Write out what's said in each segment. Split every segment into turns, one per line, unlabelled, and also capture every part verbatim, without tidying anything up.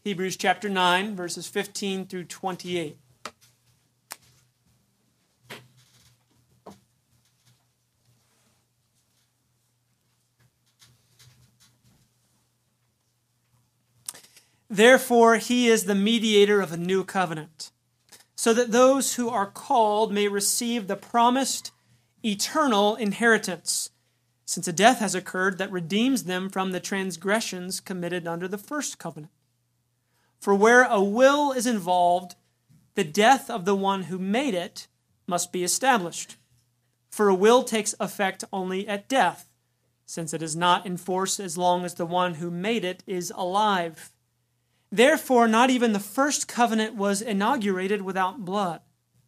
Hebrews chapter nine, verses fifteen through twenty-eight. Therefore, he is the mediator of a new covenant, so that those who are called may receive the promised eternal inheritance, since a death has occurred that redeems them from the transgressions committed under the first covenant. For where a will is involved, the death of the one who made it must be established. For a will takes effect only at death, since it is not in force as long as the one who made it is alive. Therefore, not even the first covenant was inaugurated without blood.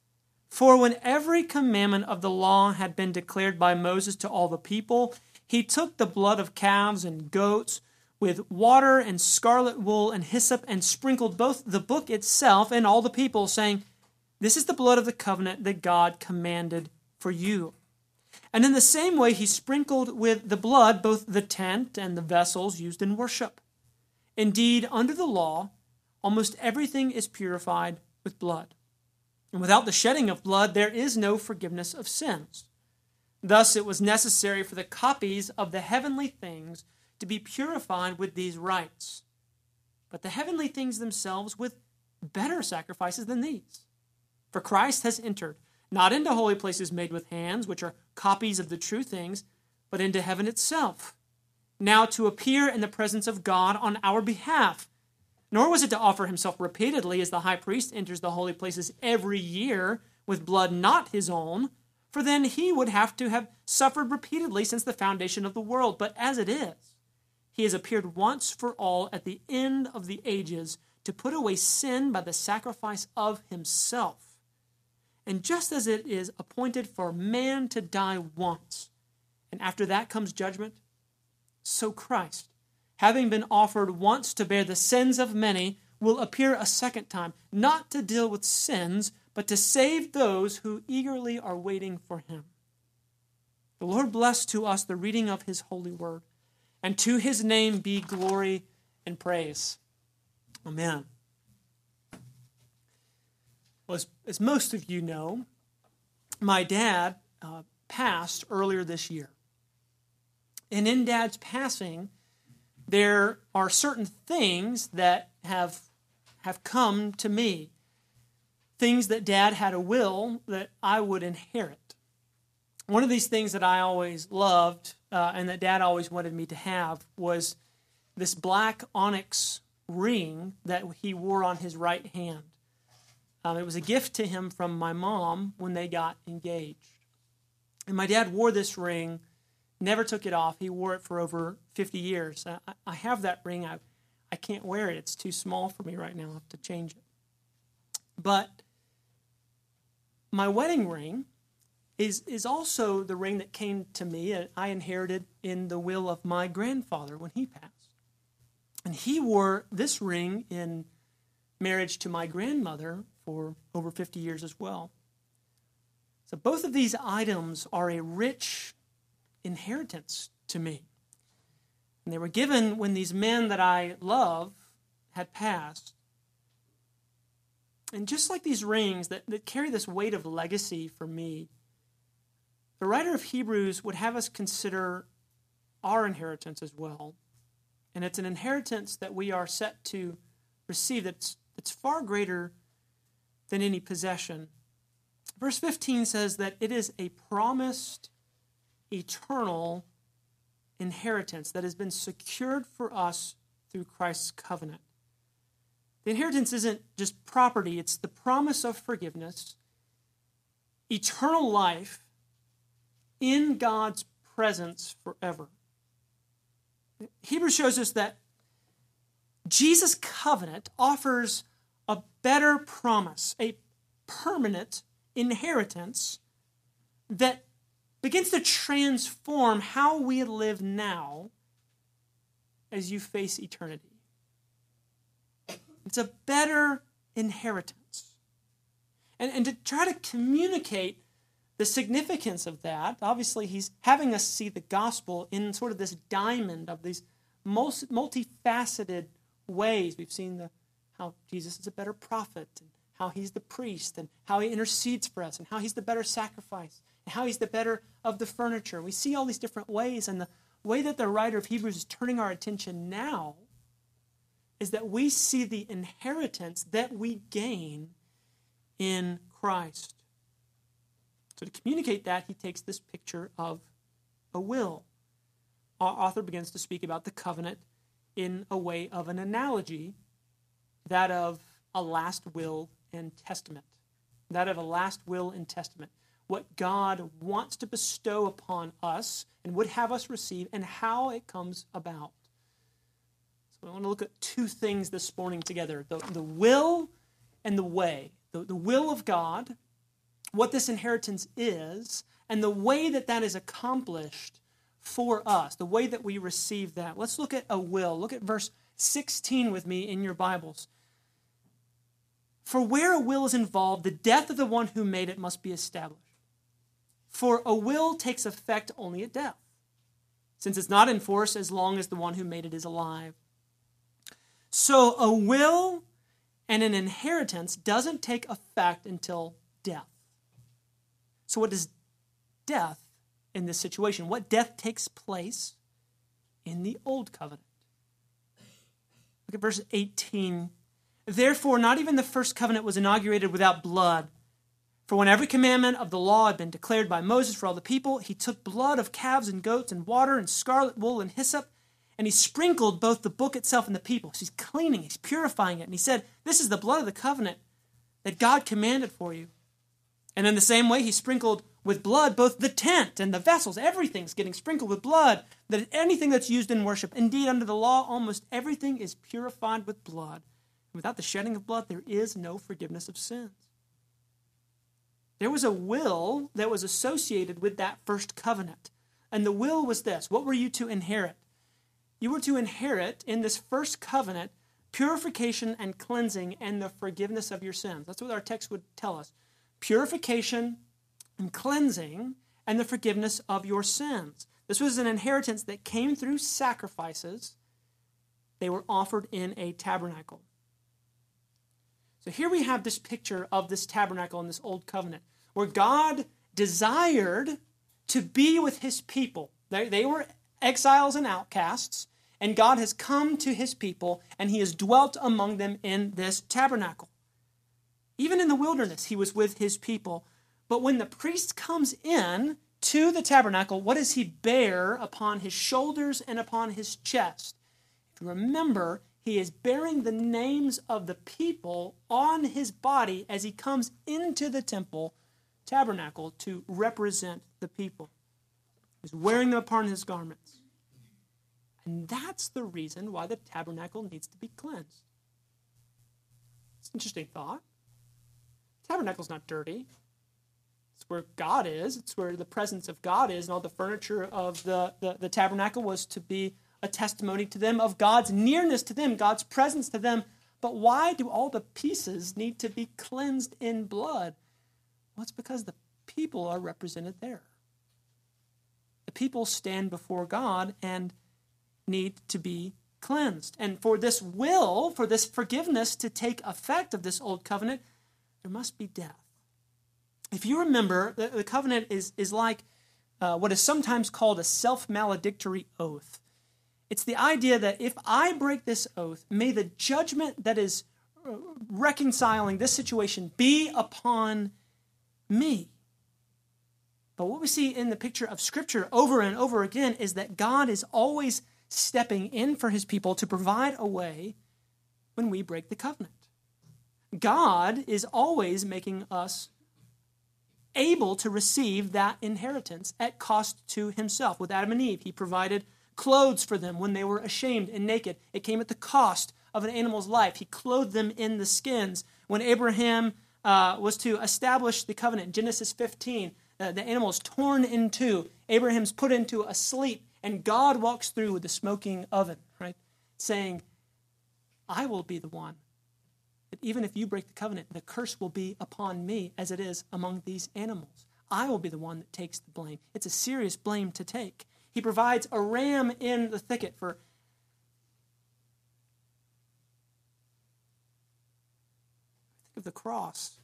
For when every commandment of the law had been declared by Moses to all the people, he took the blood of calves and goats with water and scarlet wool and hyssop and sprinkled both the book itself and all the people, saying, "This is the blood of the covenant that God commanded for you." And in the same way he sprinkled with the blood both the tent and the vessels used in worship. Indeed, under the law, almost everything is purified with blood. And without the shedding of blood, there is no forgiveness of sins. Thus, it was necessary for the copies of the heavenly things to be purified with these rites, but the heavenly things themselves with better sacrifices than these. For Christ has entered, not into holy places made with hands, which are copies of the true things, but into heaven itself, now to appear in the presence of God on our behalf. Nor was it to offer himself repeatedly as the high priest enters the holy places every year with blood not his own, for then he would have to have suffered repeatedly since the foundation of the world. But as it is, he has appeared once for all at the end of the ages to put away sin by the sacrifice of himself. And just as it is appointed for man to die once, and after that comes judgment, so Christ, having been offered once to bear the sins of many, will appear a second time, not to deal with sins, but to save those who eagerly are waiting for him. The Lord bless to us the reading of his holy word, and to his name be glory and praise. Amen. Well, as, as most of you know, my dad uh, passed earlier this year. And in Dad's passing, there are certain things that have, have come to me. Things that Dad had a will that I would inherit. One of these things that I always loved uh, and that Dad always wanted me to have was this black onyx ring that he wore on his right hand. Um, it was a gift to him from my mom when they got engaged. And my dad wore this ring, never took it off. He wore it for over fifty years. I, I have that ring. I, I can't wear it. It's too small for me right now. I have to change it. But my wedding ring is, is also the ring that came to me and I inherited in the will of my grandfather when he passed. And he wore this ring in marriage to my grandmother for over fifty years as well. So both of these items are a rich inheritance to me. And they were given when these men that I love had passed. And just like these rings that, that carry this weight of legacy for me, the writer of Hebrews would have us consider our inheritance as well. And it's an inheritance that we are set to receive that's, that's far greater than any possession. Verse fifteen says that it is a promised eternal inheritance that has been secured for us through Christ's covenant. The inheritance isn't just property, it's the promise of forgiveness, eternal life in God's presence forever. Hebrews shows us that Jesus' covenant offers a better promise, a permanent inheritance that begins to transform how we live now as you face eternity. It's a better inheritance. And, and to try to communicate the significance of that, obviously he's having us see the gospel in sort of this diamond of these multifaceted ways. We've seen the, how Jesus is a better prophet, and how he's the priest, and how he intercedes for us, and how he's the better sacrifice, and how he's the better of the furniture. We see all these different ways, and the way that the writer of Hebrews is turning our attention now is that we see the inheritance that we gain in Christ. So to communicate that, he takes this picture of a will. Our author begins to speak about the covenant in a way of an analogy, that of a last will and testament. That of a last will and testament. What God wants to bestow upon us and would have us receive, and how it comes about. So I want to look at two things this morning together. The, the will and the way. The, the will of God, what this inheritance is, and the way that that is accomplished for us, the way that we receive that. Let's look at a will. Look at verse sixteen with me in your Bibles. For where a will is involved, the death of the one who made it must be established. For a will takes effect only at death, since it's not in force as long as the one who made it is alive. So a will and an inheritance doesn't take effect until death. So what does death in this situation? What death takes place in the old covenant? Look at verse eighteen. Therefore, not even the first covenant was inaugurated without blood. For when every commandment of the law had been declared by Moses for all the people, he took blood of calves and goats and water and scarlet wool and hyssop, and he sprinkled both the book itself and the people. So he's cleaning, he's purifying it. And he said, this is the blood of the covenant that God commanded for you. And in the same way, he sprinkled with blood both the tent and the vessels. Everything's getting sprinkled with blood. That anything that's used in worship, indeed under the law, almost everything is purified with blood. And without the shedding of blood, there is no forgiveness of sins. There was a will that was associated with that first covenant. And the will was this. What were you to inherit? You were to inherit in this first covenant purification and cleansing and the forgiveness of your sins. That's what our text would tell us. Purification and cleansing and the forgiveness of your sins. This was an inheritance that came through sacrifices. They were offered in a tabernacle. So here we have this picture of this tabernacle in this old covenant, where God desired to be with his people. They, they were exiles and outcasts, and God has come to his people, and he has dwelt among them in this tabernacle. Even in the wilderness, he was with his people. But when the priest comes in to the tabernacle, what does he bear upon his shoulders and upon his chest? If you remember, he is bearing the names of the people on his body as he comes into the temple tabernacle to represent the people. He's wearing them upon his garments. And that's the reason why the tabernacle needs to be cleansed. It's an interesting thought. The tabernacle's not dirty. It's where God is. It's where the presence of God is, and all the furniture of the, the, the tabernacle was to be a testimony to them of God's nearness to them, God's presence to them. But why do all the pieces need to be cleansed in blood? Well, it's because the people are represented there. The people stand before God and need to be cleansed. And for this will, for this forgiveness to take effect of this old covenant, there must be death. If you remember, the, the covenant is, is like uh, what is sometimes called a self-maledictory oath. It's the idea that if I break this oath, may the judgment that is reconciling this situation be upon me. But what we see in the picture of Scripture over and over again is that God is always stepping in for his people to provide a way when we break the covenant. God is always making us able to receive that inheritance at cost to himself. With Adam and Eve, he provided clothes for them when they were ashamed and naked. It came at the cost of an animal's life. He clothed them in the skins. When Abraham uh, was to establish the covenant, Genesis fifteen, uh, the animal is torn in two. Abraham's put into a sleep, and God walks through with the smoking oven, right? Saying, I will be the one. That even if you break the covenant, the curse will be upon me as it is among these animals. I will be the one that takes the blame. It's a serious blame to take. He provides a ram in the thicket for of the cross,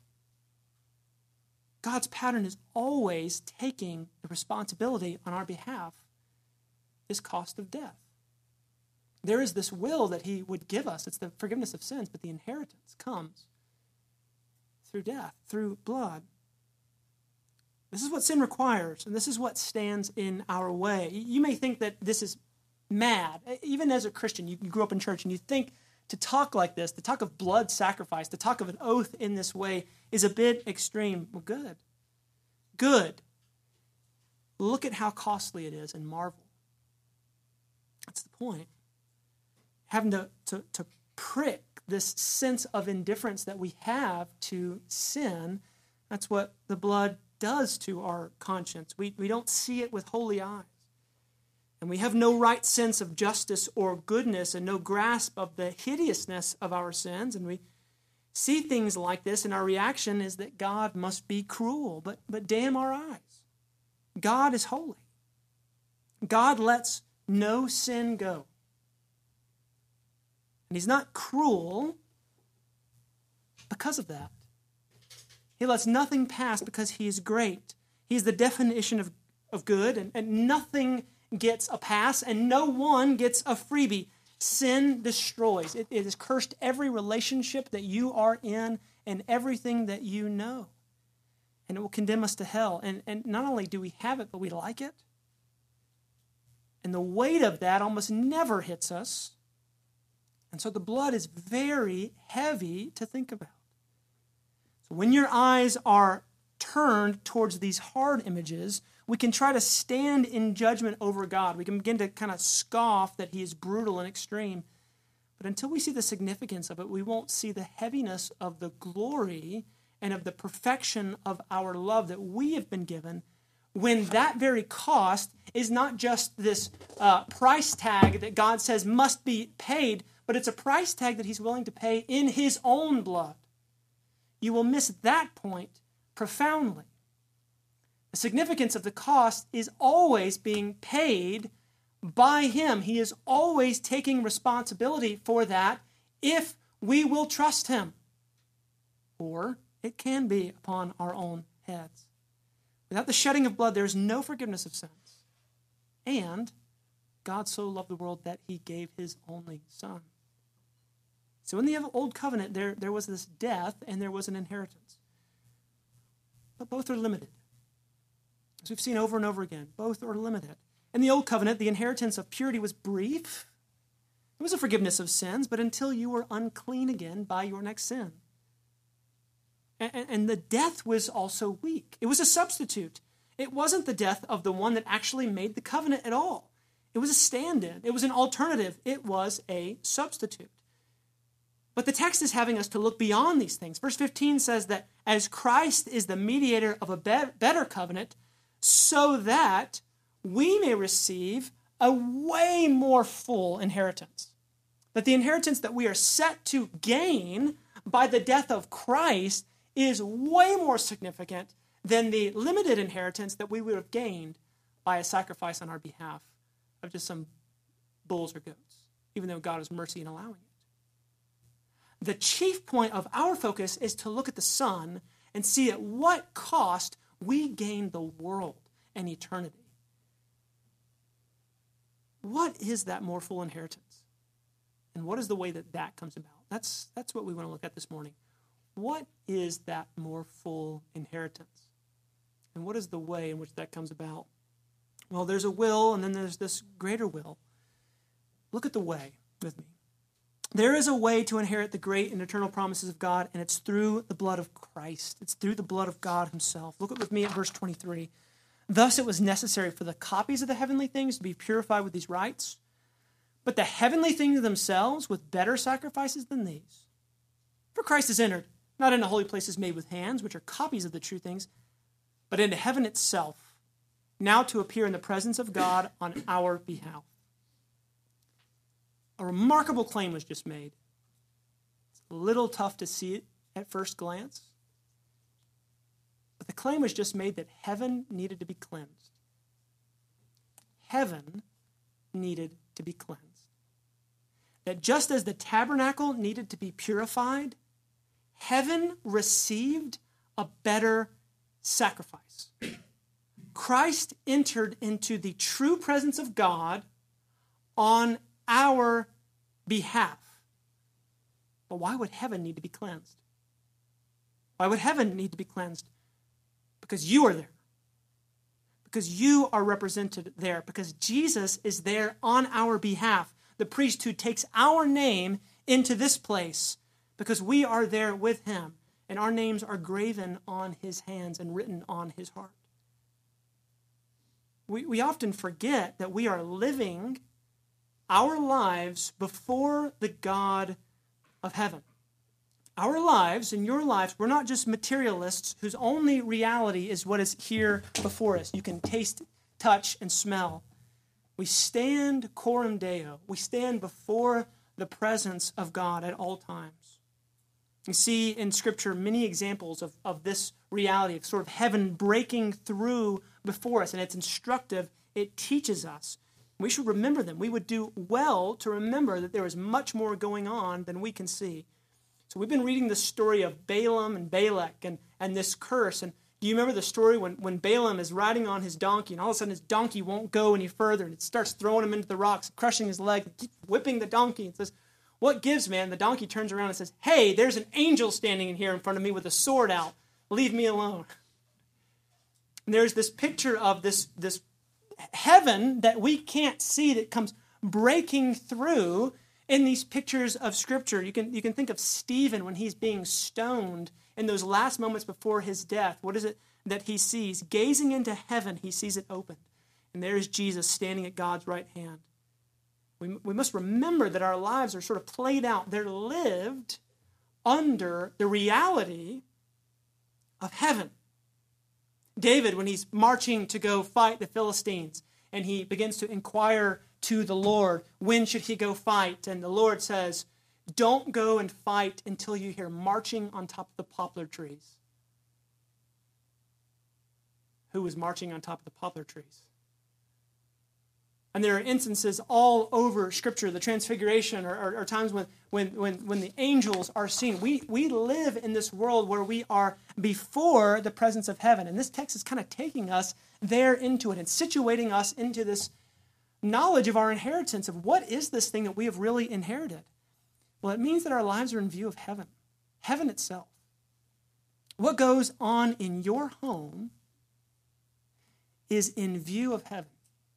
God's pattern is always taking the responsibility on our behalf, this cost of death. There is this will that he would give us. It's the forgiveness of sins, but the inheritance comes through death, through blood. This is what sin requires, and this is what stands in our way. You may think that this is mad. Even as a Christian, you grew up in church, and you think to talk like this, to talk of blood sacrifice, to talk of an oath in this way is a bit extreme. Well, good. Good. Look at how costly it is and marvel. That's the point. Having to, to, to prick this sense of indifference that we have to sin, that's what the blood does to our conscience. We, we don't see it with holy eyes. And we have no right sense of justice or goodness and no grasp of the hideousness of our sins. And we see things like this, and our reaction is that God must be cruel. But, but damn our eyes. God is holy. God lets no sin go. And he's not cruel because of that. He lets nothing pass because he is great. He's the definition of, of good, and, and nothing gets a pass, and no one gets a freebie. Sin destroys. It, it has cursed every relationship that you are in and everything that you know. And it will condemn us to hell. And, and not only do we have it, but we like it. And the weight of that almost never hits us. And so the blood is very heavy to think about. So when your eyes are turned towards these hard images, we can try to stand in judgment over God. We can begin to kind of scoff that he is brutal and extreme. But until we see the significance of it, we won't see the heaviness of the glory and of the perfection of our love that we have been given, when that very cost is not just this uh, price tag that God says must be paid, but it's a price tag that he's willing to pay in his own blood. You will miss that point profoundly. The significance of the cost is always being paid by him. He is always taking responsibility for that if we will trust him. Or it can be upon our own heads. Without the shedding of blood, there is no forgiveness of sins. And God so loved the world that he gave his only Son. So in the Old Covenant, there, there was this death and there was an inheritance. But both are limited. As we've seen over and over again, both are limited. In the Old Covenant, the inheritance of purity was brief. It was a forgiveness of sins, but until you were unclean again by your next sin. And, and the death was also weak. It was a substitute. It wasn't the death of the one that actually made the covenant at all. It was a stand-in. It was an alternative. It was a substitute. But the text is having us to look beyond these things. Verse fifteen says that as Christ is the mediator of a be- better covenant, so that we may receive a way more full inheritance. That the inheritance that we are set to gain by the death of Christ is way more significant than the limited inheritance that we would have gained by a sacrifice on our behalf of just some bulls or goats, even though God is mercy in allowing it. The chief point of our focus is to look at the Son and see at what cost we gain the world and eternity. What is that more full inheritance? And what is the way that that comes about? That's, that's what we want to look at this morning. What is that more full inheritance? And what is the way in which that comes about? Well, there's a will, and then there's this greater will. Look at the way with me. There is a way to inherit the great and eternal promises of God, and it's through the blood of Christ. It's through the blood of God himself. Look with me at verse twenty-three. Thus it was necessary for the copies of the heavenly things to be purified with these rites, but the heavenly things themselves with better sacrifices than these. For Christ is entered, not into holy places made with hands, which are copies of the true things, but into heaven itself, now to appear in the presence of God on our behalf. A remarkable claim was just made. It's a little tough to see it at first glance. But the claim was just made that heaven needed to be cleansed. Heaven needed to be cleansed. That just as the tabernacle needed to be purified, heaven received a better sacrifice. Christ entered into the true presence of God on our behalf. But why would heaven need to be cleansed? Why would heaven need to be cleansed? Because you are there. Because you are represented there. Because Jesus is there on our behalf. The priest who takes our name into this place. Because we are there with him. And our names are graven on his hands and written on his heart. We, we often forget that we are living our lives before the God of heaven. Our lives and your lives, we're not just materialists whose only reality is what is here before us. You can taste, touch, and smell. We stand coram Deo. We stand before the presence of God at all times. You see in Scripture many examples of, of this reality, of sort of heaven breaking through before us, and it's instructive. It teaches us. We should remember them. We would do well to remember that there is much more going on than we can see. So we've been reading the story of Balaam and Balak and, and this curse. And do you remember the story when, when Balaam is riding on his donkey and all of a sudden his donkey won't go any further and it starts throwing him into the rocks, crushing his leg, whipping the donkey and says, "What gives, man?" The donkey turns around and says, "Hey, there's an angel standing in here in front of me with a sword out. Leave me alone." And there's this picture of this, this heaven that we can't see that comes breaking through in these pictures of Scripture. You can, you can think of Stephen when he's being stoned in those last moments before his death. What is it that he sees? Gazing into heaven, he sees it opened. And there is Jesus standing at God's right hand. We, we must remember that our lives are sort of played out. They're lived under the reality of heaven. David, when he's marching to go fight the Philistines, and he begins to inquire to the Lord, when should he go fight? And the Lord says, "Don't go and fight until you hear marching on top of the poplar trees." Who was marching on top of the poplar trees? And there are instances all over Scripture, the Transfiguration, or, or, or times when, when, when, when the angels are seen. We, we live in this world where we are before the presence of heaven. And this text is kind of taking us there into it and situating us into this knowledge of our inheritance, of what is this thing that we have really inherited. Well, it means that our lives are in view of heaven, heaven itself. What goes on in your home is in view of heaven.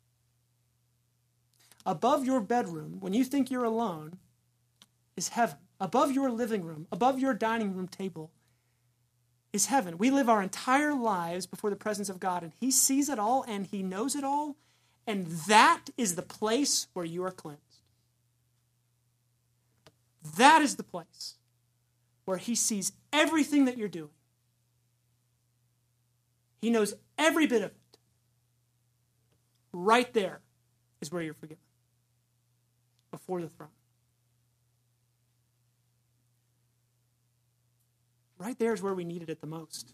Above your bedroom, when you think you're alone, is heaven. Above your living room, above your dining room table, is heaven. We live our entire lives before the presence of God, and he sees it all, and he knows it all, and that is the place where you are cleansed. That is the place where he sees everything that you're doing. He knows every bit of it. Right there is where you're forgiven. Before the throne. Right there is where we needed it the most.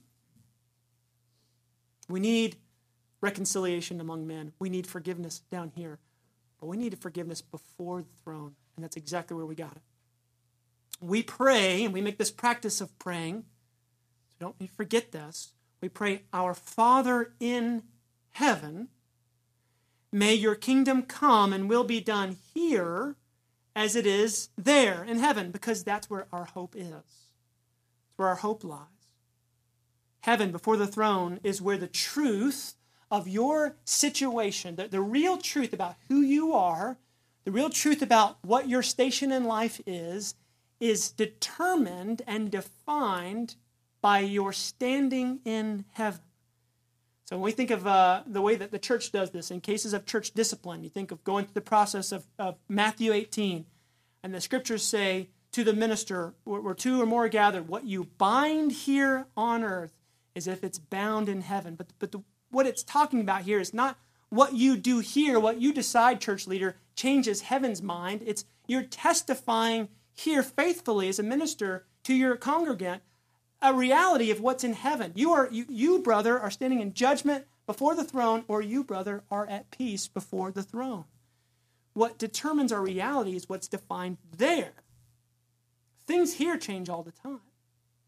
We need reconciliation among men. We need forgiveness down here. But we need forgiveness before the throne. And that's exactly where we got it. We pray, and we make this practice of praying. So don't forget this. We pray, "Our Father in heaven, may your kingdom come and will be done here as it is there in heaven," because that's where our hope is. It's where our hope lies. Heaven before the throne is where the truth of your situation, the, the real truth about who you are, the real truth about what your station in life is, is determined and defined by your standing in heaven. So when we think of uh, the way that the church does this, in cases of church discipline, you think of going through the process of, of Matthew eighteen, and the Scriptures say to the minister, where two or more are gathered, what you bind here on earth is if it's bound in heaven. But, but the, what it's talking about here is not what you do here, what you decide, church leader, changes heaven's mind. It's you're testifying here faithfully as a minister to your congregant a reality of what's in heaven. You, are, you, you, brother, are standing in judgment before the throne, or you, brother, are at peace before the throne. What determines our reality is what's defined there. Things here change all the time.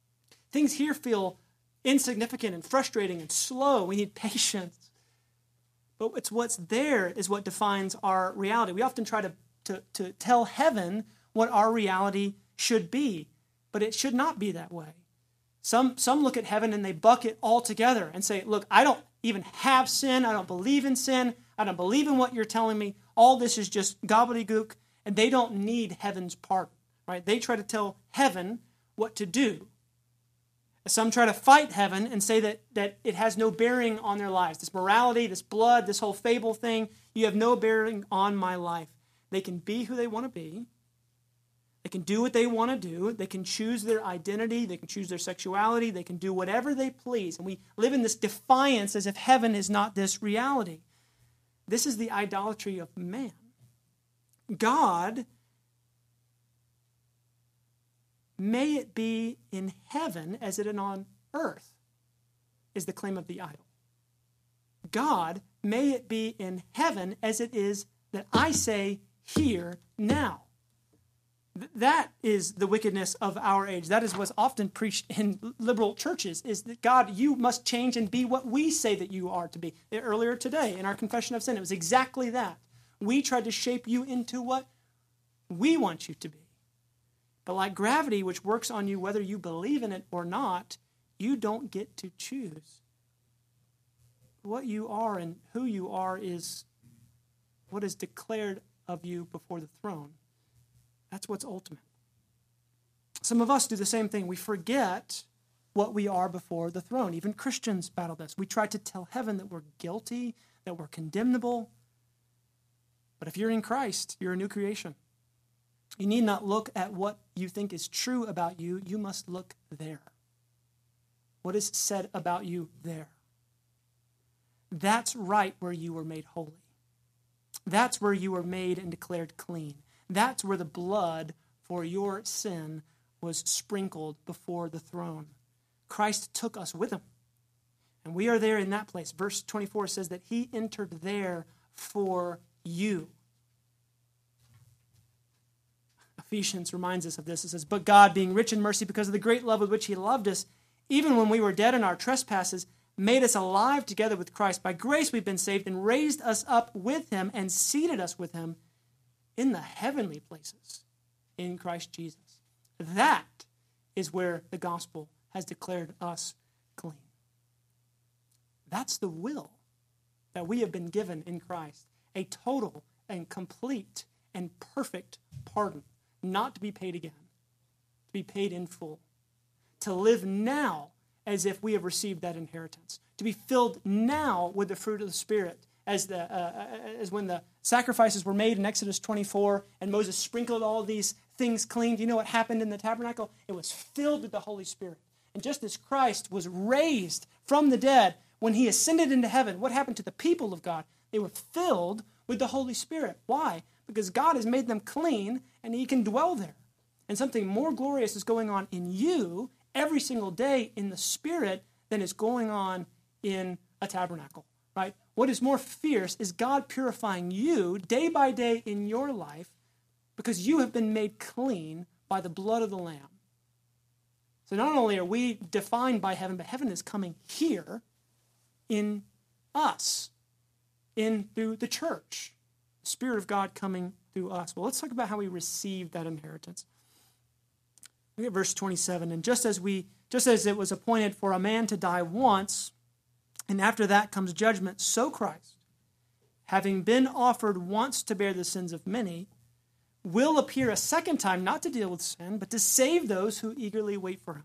Things here feel insignificant and frustrating and slow. We need patience. But it's what's there is what defines our reality. We often try to, to, to tell heaven what our reality should be, but it should not be that way. Some, some look at heaven and they bucket all together and say, look, I don't even have sin. I don't believe in sin. I don't believe in what you're telling me. All this is just gobbledygook, and they don't need heaven's pardon. Right? They try to tell heaven what to do. Some try to fight heaven and say that, that it has no bearing on their lives. This morality, this blood, this whole fable thing, you have no bearing on my life. They can be who they want to be. They can do what they want to do. They can choose their identity. They can choose their sexuality. They can do whatever they please. And we live in this defiance as if heaven is not this reality. This is the idolatry of man. God, may it be in heaven as it is on earth, is the claim of the idol. God, may it be in heaven as it is that I say here now. That is the wickedness of our age. That is what's often preached in liberal churches, is that God, you must change and be what we say that you are to be. Earlier today in our confession of sin, it was exactly that. We tried to shape you into what we want you to be. But like gravity, which works on you whether you believe in it or not, you don't get to choose. What you are and who you are is what is declared of you before the throne. That's what's ultimate. Some of us do the same thing. We forget what we are before the throne. Even Christians battle this. We try to tell heaven that we're guilty, that we're condemnable. But if you're in Christ, you're a new creation. You need not look at what you think is true about you. You must look there. What is said about you there? That's right where you were made holy. That's where you were made and declared clean. That's where the blood for your sin was sprinkled before the throne. Christ took us with him. And we are there in that place. Verse twenty-four says that he entered there for you. Ephesians reminds us of this. It says, but God, being rich in mercy because of the great love with which he loved us, even when we were dead in our trespasses, made us alive together with Christ. By grace we've been saved, and raised us up with him and seated us with him in the heavenly places in Christ Jesus. That is where the gospel has declared us clean. That's the will that we have been given in Christ. A total and complete and perfect pardon. Not to be paid again. To be paid in full. To live now as if we have received that inheritance. To be filled now with the fruit of the Spirit. As the uh, as when the sacrifices were made in Exodus twenty-four and Moses sprinkled all these things clean. Do you know what happened in the tabernacle? It was filled with the Holy Spirit. And just as Christ was raised from the dead when he ascended into heaven, what happened to the people of God? They were filled with the Holy Spirit. Why? Because God has made them clean and he can dwell there. And something more glorious is going on in you every single day in the Spirit than is going on in a tabernacle. Right? What is more fierce is God purifying you day by day in your life because you have been made clean by the blood of the Lamb. So not only are we defined by heaven, but heaven is coming here in us, in through the church. The Spirit of God coming through us. Well, let's talk about how we receive that inheritance. Look at verse twenty-seven. And just as we, just as it was appointed for a man to die once, and after that comes judgment, so Christ, having been offered once to bear the sins of many, will appear a second time, not to deal with sin, but to save those who eagerly wait for him.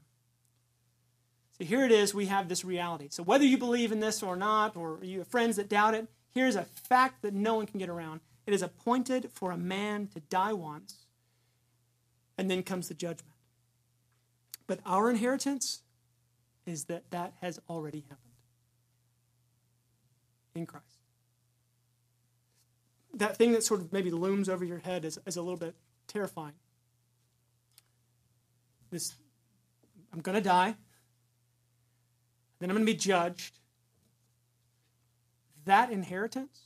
So here it is, we have this reality. So whether you believe in this or not, or you have friends that doubt it, here's a fact that no one can get around. It is appointed for a man to die once, and then comes the judgment. But our inheritance is that that has already happened. In Christ. That thing that sort of maybe looms over your head is, is a little bit terrifying. This, I'm going to die. Then I'm going to be judged. That inheritance,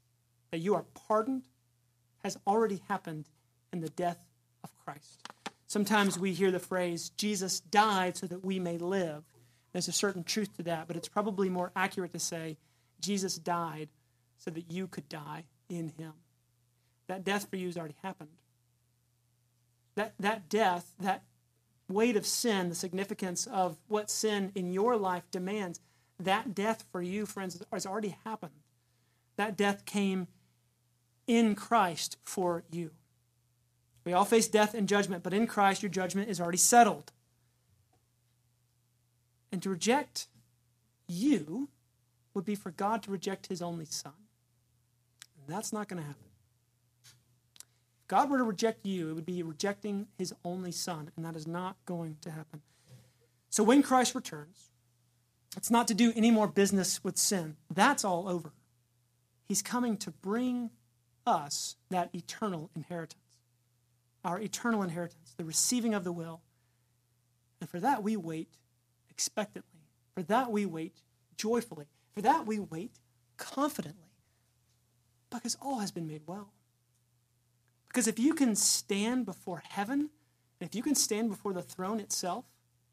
that you are pardoned, has already happened in the death of Christ. Sometimes we hear the phrase, Jesus died so that we may live. There's a certain truth to that, but it's probably more accurate to say, Jesus died so that you could die in him. That death for you has already happened. That, that death, that weight of sin, the significance of what sin in your life demands, that death for you, friends, has already happened. That death came in Christ for you. We all face death and judgment, but in Christ your judgment is already settled. And to reject you would be for God to reject his only Son. And that's not going to happen. If God were to reject you, it would be rejecting his only Son, and that is not going to happen. So when Christ returns, it's not to do any more business with sin. That's all over. He's coming to bring us that eternal inheritance. Our eternal inheritance, the receiving of the will. And for that we wait expectantly. For that we wait joyfully. For that we wait confidently. Because all has been made well. Because if you can stand before heaven, and if you can stand before the throne itself,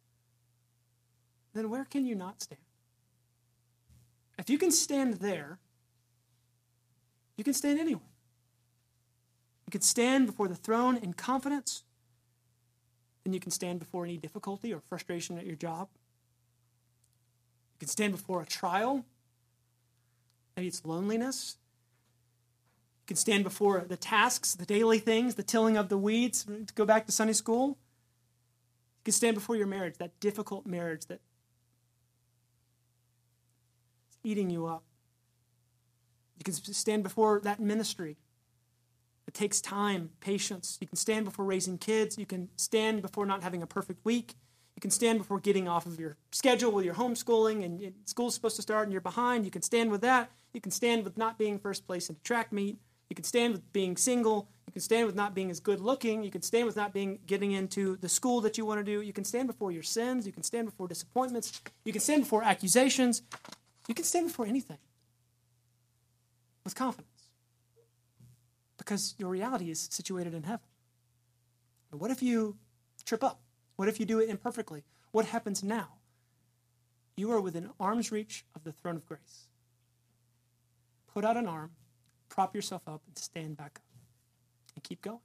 then where can you not stand? If you can stand there, you can stand anywhere. You can stand before the throne in confidence, and you can stand before any difficulty or frustration at your job. You can stand before a trial. Maybe it's loneliness. You can stand before the tasks, the daily things, the tilling of the weeds, to go back to Sunday school. You can stand before your marriage, that difficult marriage that is eating you up. You can stand before that ministry. It takes time, patience. You can stand before raising kids. You can stand before not having a perfect week. You can stand before getting off of your schedule with your homeschooling and school's supposed to start and you're behind. You can stand with that. You can stand with not being first place in a track meet. You can stand with being single. You can stand with not being as good looking. You can stand with not being getting into the school that you want to do. You can stand before your sins. You can stand before disappointments. You can stand before accusations. You can stand before anything with confidence. Because your reality is situated in heaven. But what if you trip up? What if you do it imperfectly? What happens now? You are within arm's reach of the throne of grace. Put out an arm, prop yourself up, and stand back up. And keep going.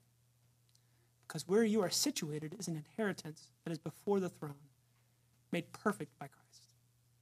Because where you are situated is an inheritance that is before the throne, made perfect by Christ.